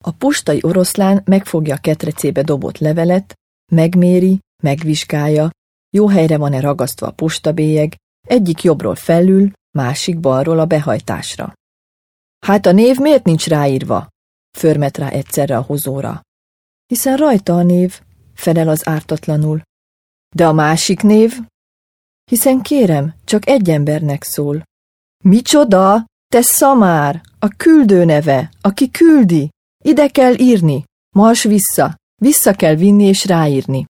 A postai oroszlán megfogja a ketrecébe dobott levelet, megméri, megvizsgálja, jó helyre van-e ragasztva a postabélyeg, egyik jobbról felül, másik balról a behajtásra. Hát a név miért nincs ráírva? Förmet rá egyszerre a hozóra. Hiszen rajta a név, felel az ártatlanul. De a másik név? Hiszen kérem, csak egy embernek szól. Micsoda? Te szamár! A küldő neve, aki küldi! Ide kell írni! Mars vissza! Vissza kell vinni és ráírni!